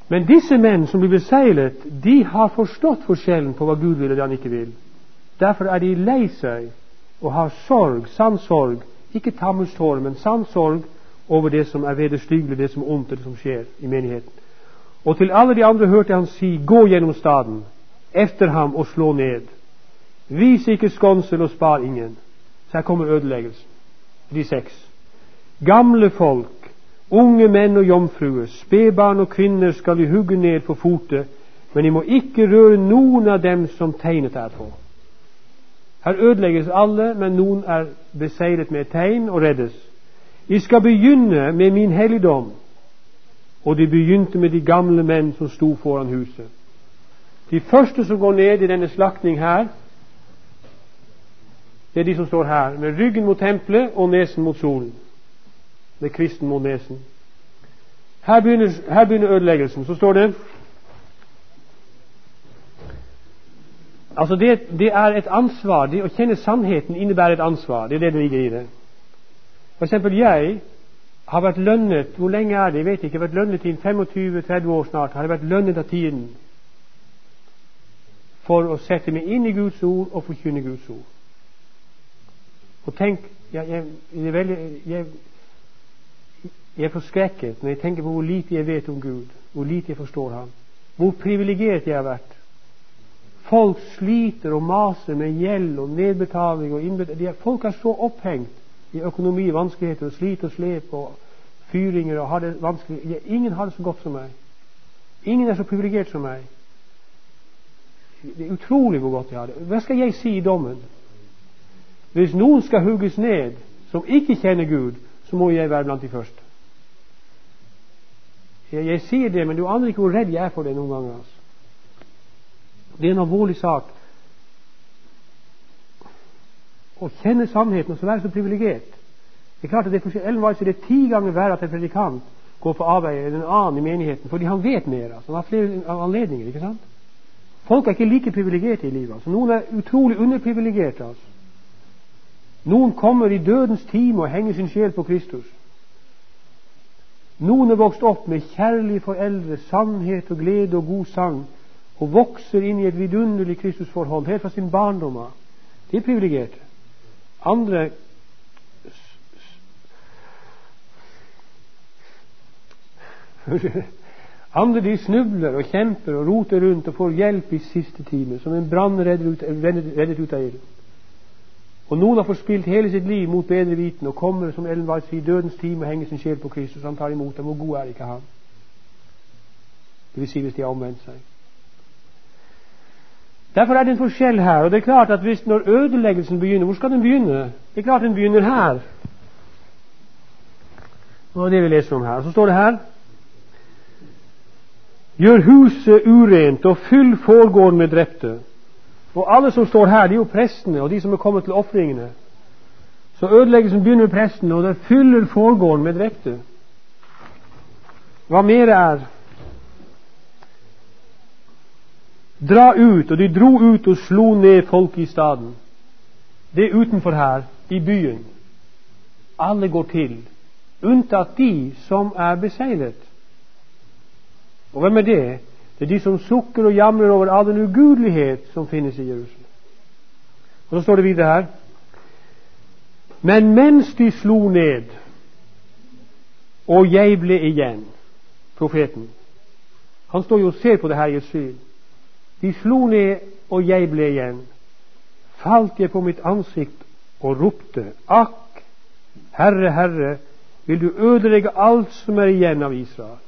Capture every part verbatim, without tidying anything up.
Men disse menn som blir beseglet, de har forstått forskjellen på hva Gud vil og det han ikke vil. Derfor er de lei seg og har sorg, sann sorg, ikke tammersorg, men sann sorg over det som er vederstyggelig, det som er ondt, det som skjer i menigheten. Og til alle de andre hørte han si, gå gjennom staden, efter ham og slå ned. Vis ikke skånsel og spar ingen. Så her kommer ødeleggelsen. De seks. Gamle folk, unge menn og jomfruer, spedbarn og kvinner skal de hugge ned på fote, men de må ikke røre noen av dem som tegnet er på. Her ødelegges alle, men noen er beseiret med et tegn og reddes. De skal begynne med min helligdom. Og de begynte med de gamle menn som sto foran huset. De første som går ned i denne slaktning her, det er de som står her, med ryggen mot tempelet og nesen mot solen. Med kvisten mot nesen. Her begynner, her begynner ødeleggelsen. Så står det, altså det, det er et ansvar, det å kjenne sannheten innebærer et ansvar, det er det det ligger i det. For eksempel jeg har vært lønnet, hvor lenge er det, jeg vet ikke, jeg har vært lønnet i femogtyve til tretti år snart, har jeg vært lønnet av tiden for å sette meg inn i Guds ord og forkynne Guds ord. Og tenk, jeg, jeg, jeg, er veldig, jeg, jeg er forskrekket når jeg tenker på hvor lite jeg vet om Gud, hvor lite jeg forstår ham, hvor privilegert jeg har vært. Folk sliter og maser med gjeld og nedbetaling og innbetaling. Folk er så opphengt i økonomi, vanskeligheter og slit og slep og fyringer og har det vanskelig. Ja, ingen har det så godt som meg. Ingen er så privilegert som meg. Det er utrolig hvor godt jeg har det. Hva skal jeg si i dommen? Hvis noen skal hugges ned som ikke kjenner Gud, så må jeg være blant de første. Jeg, jeg sier det, men du aner ikke hvor redd jeg er for det noen ganger. Altså. Det er en alvorlig sak. Å kjenne sannheten og så være så privilegert. Det er klart at det er forskjell. Ellen White sier det er ti ganger verre at en predikant går på avveie enn en annen i menigheten, fordi han vet mer. Altså. Han har flere anledninger, ikke sant? Folk er ikke like privilegerte i livet. Altså. Noen er utrolig underprivilegerte. Altså. Noen kommer i dødens time og henger sin sjel på Kristus. Noen er vokst opp med kjærlige foreldre, sannhet og glede og god sang, og vokser inn i et vidunderlig Kristusforhold helt fra sin barndom av. De er privilegerte. Andre andre de snubler og kjemper og roter rundt og får hjelp i siste time, som en brann reddet ut, reddet ut av ilden. Og noen har forspilt hele sitt liv mot bedre viten og kommer, som Ellen White sier, dødens time og henger sin sjel på Kristus. Han tar imot dem. Hvor god er ikke han? Det vil si hvis de har omvendt seg. Derfor er det en forskjell her, og det er klart at hvis når ødeleggelsen begynner, hvor skal den begynne? Det er klart den begynner her. Og det vi leser om her. Så står det her, gjør huset urent og fyll forgården med drepte. Og alle som står her, de er jo prestene og de som er kommet til offringene. Så ødeleggelsen begynner med prestene, og det fyller forgården med drepte. Hva mer er? Dra ut, og de dro ut og slo ned folk i staden. Det er utenfor her, i byen. Alle går til, unntatt de som er beseiret. Og hvem er det? Det er de som sukker og jamrer over all den ugudelighet som finnes i Jerusalem. Og så står det videre her, men mens de slo ned, og jeg ble igjen, profeten, han står jo og ser på det her i et syn. De slo ned, og jeg ble igjen. Falt jeg på mitt ansikt og ropte, akk, Herre, Herre, vil du ødelegge alt som er igjen av Israel?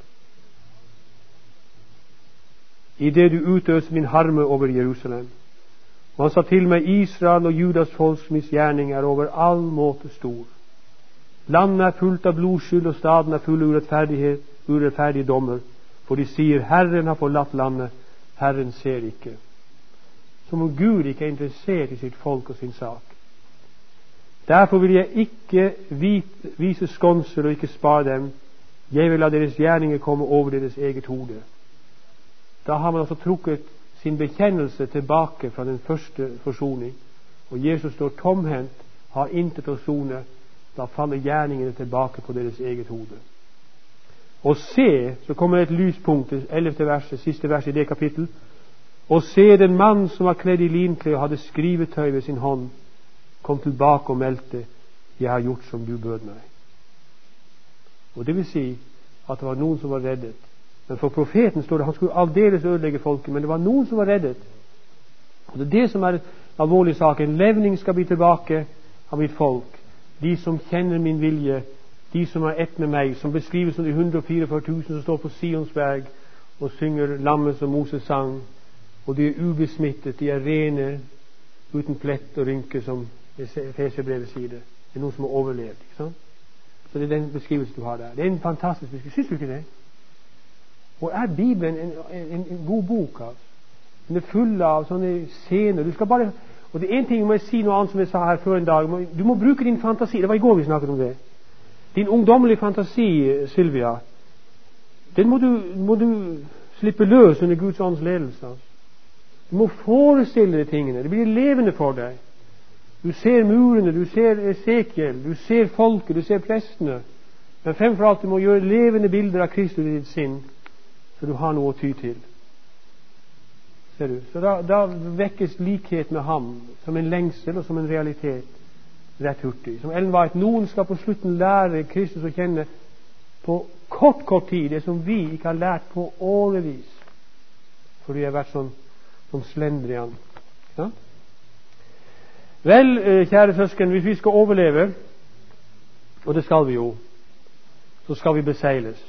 I det du utøser min harme over Jerusalem. Og han sa til meg, Israel og Judas folks misgjerning er over all måte stor. Landet er fullt av blodskyld, og staden er full av urettferdighet, urettferdige dommer. For de sier, Herren har forlatt landet, Herren ser ikke. Som om Gud ikke er interessert i sitt folk og sin sak. Derfor vil jeg ikke vise skånsel og ikke spare dem. Jeg vil la deres gjerninger komme over deres eget hode. Da har man altså trukket sin bekjennelse tilbake fra den første forsoning. Og Jesus står tomhendt, har intet å sone. Da faller gjerningene tilbake på deres eget hode. Og se, så kommer et lyspunkt, det ellevte verset, siste verset i det kapittel. Og se, den mann som var kledd i linklær og hadde skrivetøy ved sin hånd, kom tilbake og meldte, jeg har gjort som du bød meg. Og det vil si at det var noen som var reddet. Men for profeten står det, han skulle aldeles ødelegge folket, men det var noen som var reddet. Og det er det som er alvorlig sak. En levning skal bli tilbake av mitt folk. De som kjenner min vilje, de som er ett med meg, som beskrives som de hundre og fireogfyrre tusen som står på Sionsberg og synger lammet som Moses sang. Og de er ubesmittet, de er rene, uten plett og rynke, som Efeserbrevet sier det. Det er noen som har overlevd, ikke sant? Så det er den beskrivelsen du har der. Det er en fantastisk beskrivelse. Syns du ikke det? Og er Bibelen en, en, en god bok, altså? Den er full av sånne scener. Du skal bare, og det er en ting, må jeg si noe annet som jeg sa her før en dag. Du må bruke din fantasi. Det var i går vi snakket om det. Din ungdommelige fantasi, Sylvia, den må du, må du slippe løs under Guds ånds ledelse. Altså. Du må forestille deg tingene. Det blir levende for deg. Du ser murene, du ser Esekiel, du ser folket, du ser prestene. Men fremfor alt, du må gjøre levende bilder av Kristus i ditt sinn, så du har noe å ty til. Ser du? Så da, da vekkes likhet med ham som en lengsel og som en realitet rett hurtig. Som Ellen White, noen skal på slutten lære Kristus å kjenne på kort, kort tid, det som vi ikke har lært på årevis, for vi har vært sånn som slendrian. Ja? Vel, kjære søsken, hvis vi skal overleve, og det skal vi jo, så skal vi beseiles.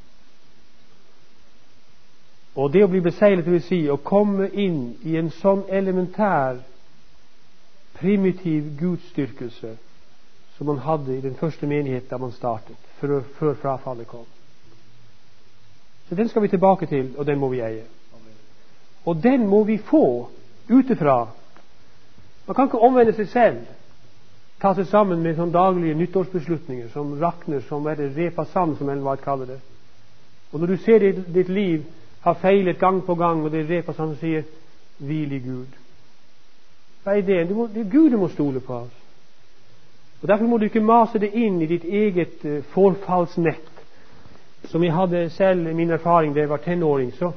Og det å bli beseilet, det vil si å komme inn i en sånn elementær, primitiv gudsdyrkelse som man hadde i den første menighet da man startet, før, før frafallet kom. Så den skal vi tilbake til, og den må vi eie. Og den må vi få utifra. Man kan ikke omvende seg selv, ta seg sammen med sånne daglige nyttårsbeslutninger som rakner, som er det repa sand, som Ellen White kaller det. Og når du ser ditt, ditt liv har feilet gang på gang, og det er repa sand som sier hvil i Gud. Hva er det? Må, det er Gud du må stole på. Altså. Og derfor må du ikke mase det inn i ditt eget uh, forfallsnett. Som jeg hadde selv min erfaring da jeg var tenåring, så,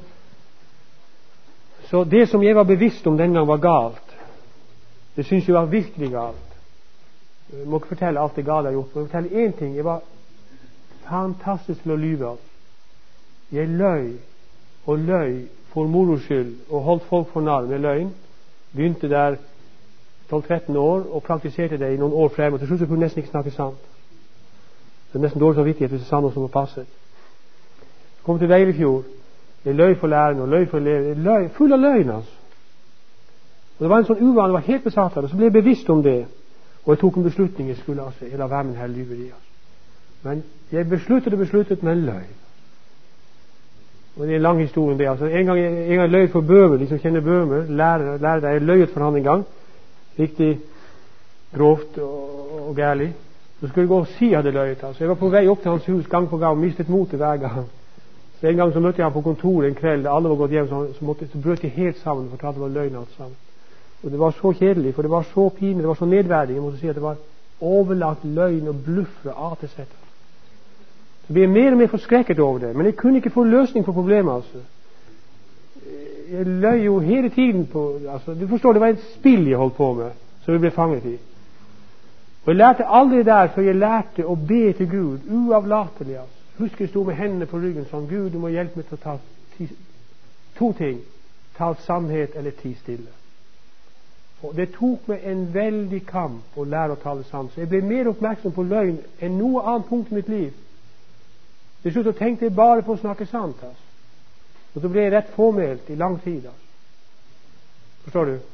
så det som jeg var bevisst om den gang var galt, det synes jeg var virkelig galt. Jeg må ikke fortelle alt det galt jeg har gjort, men fortelle én ting. Jeg var fantastisk til å lyve. Jeg løy og løy for moro skyld og holdt folk for narr med løgn. Begynte der tolv tretten år og praktiserte det i noen år frem, og til slutt så kunne jeg nesten ikke snakke sant. Det er nesten dårlig samvittighet hvis jeg sa noe som var passet. Jeg kom til Veilefjord. Jeg løy for læreren og løy for eleven. Løy, full av løgn, altså. Og det var en sånn uvane, jeg var helt besatt av det. Så ble jeg bevisst om det, og jeg tok en beslutning. Jeg skulle altså, jeg la være med denne lyveri. Altså. Men jeg besluttet og besluttet, men løy. Og det er en lang historie om det. Altså, en gang jeg, en gang løy for Bøhmer, de som kjenner Bøhmer, lærer, lærer deg, jeg løyet for han en gang. Riktig grovt og, og gærlig. Så skulle jeg gå og si jeg hadde løyet. Altså. Jeg var på vei opp til hans hus gang på gang og mistet motet hver gang. Så en gang så møtte jeg ham på kontoret en kveld, alle var gått hjem, så, så, måtte, så brøt de helt sammen og fortalte det var løgn alt sammen. Og det var så kjedelig, for det var så pinlig, det var så nedverdig. Jeg måtte si at det var overlagt løgn og bluff fra A til Z. Så ble jeg mer og mer forskrekket over det, men jeg kunne ikke få løsning på problemet, altså. Jeg løy jo hele tiden på, altså, du forstår, det var et spill jeg holdt på med, som jeg ble fanget i. Og jeg lærte aldri der, for jeg lærte å be til Gud, uavlatelig, altså. Husk jeg sto med hendene på ryggen sånn, Gud, du må hjelpe meg til å ta ti, to ting, tal sannhet eller ti stille. Og det tok meg en veldig kamp å lære å tale sant, så jeg ble mer oppmerksom på løgn enn noe annet punkt i mitt liv. Til slutt så tenkte jeg bare på å snakke sant, altså. Og så ble jeg rett formelt i lang tid, altså. Forstår du?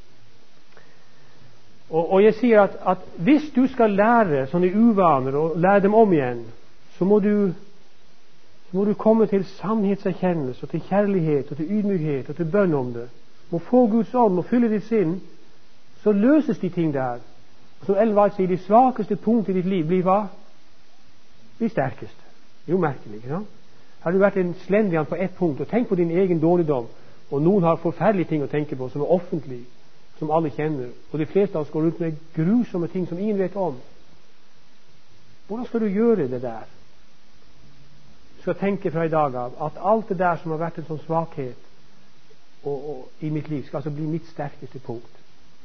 Og, og jeg sier at, at hvis du skal lære sånne uvaner og lære dem om igjen, så må du, så må du komme til sannhetserkjennelse og til kjærlighet og til ydmykhet og til bønn om det. Må få Guds ånd og fylle ditt sinn, så løses de ting der. Og som Ellen White sier, de svakeste punkt i ditt liv blir hva? De sterkeste. Det er jo merkelig, ikke sant? Har du vært en slendrian på ett punkt, og tenk på din egen dårligdom, og noen har forferdelige ting å tenke på som er offentlig, som alle kjenner, og de fleste av oss går rundt med grusomme ting som ingen vet om. Hvordan skal du gjøre det der? skal tenke fra i dag av at alt det der som har vært en sånn svakhet og, og, i mitt liv, skal altså bli mitt sterkeste punkt.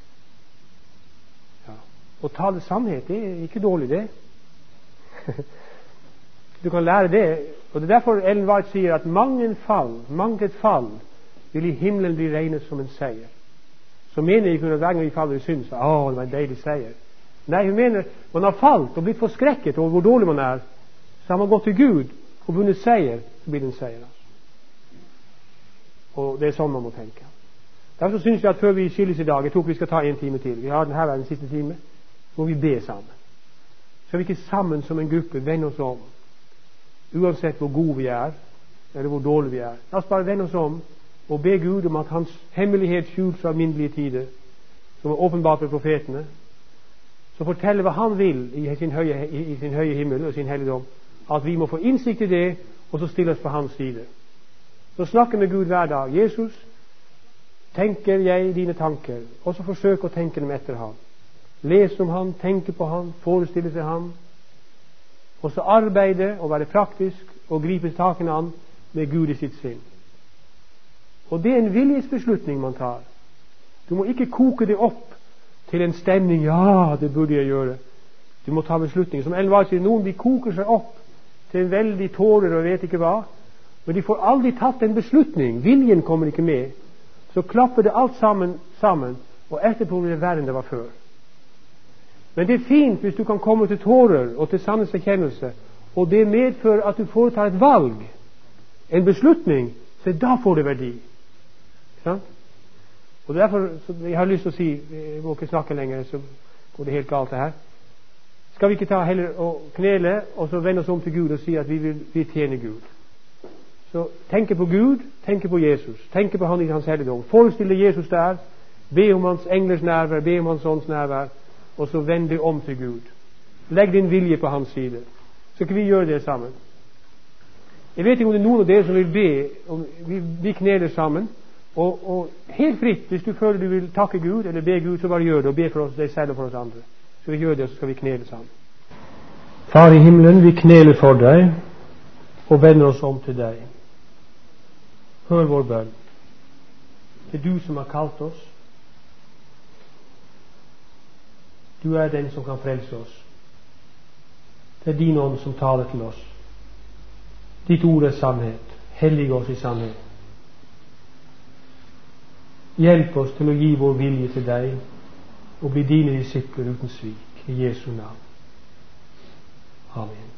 Ja. Å tale sannhet, det er ikke dårlig, det. Du kan lære det, og det er derfor Ellen White sier at mange fall, mange et fall vil i himmelen bli regnet som en seier. Så mener ikke hver gang vi faller i synd, så å, det var en deilig seier. Nei, hun mener man har falt og blitt forskrekket over hvor dårlig man er, så har man gått til Gud og vunnet seier, så blir det en seier. Altså. Og det er sånn man må tenke. Derfor synes jeg at før vi skilles i dag, jeg tror vi skal ta en time til, vi har den her den siste time, må vi be sammen. Så er vi ikke sammen som en gruppe, vende oss om, uansett hvor gode vi er, eller hvor dårlige vi er. La oss bare vende oss om og be Gud om at hans hemmelighet skjult fra alminnelige tider, som er åpenbart ved profetene, så forteller hva han vil i sin høye, i, i sin høye himmel og sin helligdom, at vi må få innsikt i det, og så stille oss på hans side. Så snakke med Gud hver dag. Jesus, tenker jeg dine tanker, og så forsøk å tenke dem etter ham. Lese om ham, tenke på ham, forestille seg ham, og så arbeide og være praktisk og gripe takene an med Gud i sitt sinn. Og det er en viljesbeslutning man tar. Du må ikke koke det opp til en stemning, ja, det burde jeg gjøre. Du må ta beslutninger. Som Ellen White sier, noen de koker seg opp til en veldig tårer og vet ikke hva, men de får aldri tatt en beslutning. Viljen kommer ikke med. Så klapper det alt sammen, sammen og etterpå blir det verre enn det var før. Men det er fint hvis du kan komme til tårer og til sannhets erkjennelse, og det medfører at du foretar et valg, en beslutning, så da får det verdi. Sant? Og derfor, så jeg har lyst til å si, jeg må ikke snakke lenger, så går det helt galt det her. Skal vi ikke ta heller og knele, og så vende oss om til Gud og si at vi vil vi tjene Gud. Så tenke på Gud, tenke på Jesus, tenke på han i hans helligdom. Forestille Jesus der, be om hans englers nærvær, be om hans ånds nærvær, og så vende om til Gud. Legg din vilje på hans side. Så kan vi gjøre det sammen. Jeg vet ikke om det er noen av dere som vil be, om vi, vi kneler sammen, og, og helt fritt, hvis du føler du vil takke Gud, eller be Gud, så bare gjør det, og be for oss, deg selv og for oss andre. Så vi gjør det, og så skal vi knele sammen. Far i himmelen, vi kneler for deg, og vender oss om til deg. Hør vår bønn. Det er du som har kalt oss. Du er den som kan frelse oss. Det er din ånd som taler til oss. Ditt ord er sannhet. Hellig oss i sannhet. Hjelp oss til å gi vår vilje til deg, og bli dine disipler uten svik. I Jesu navn. Amen.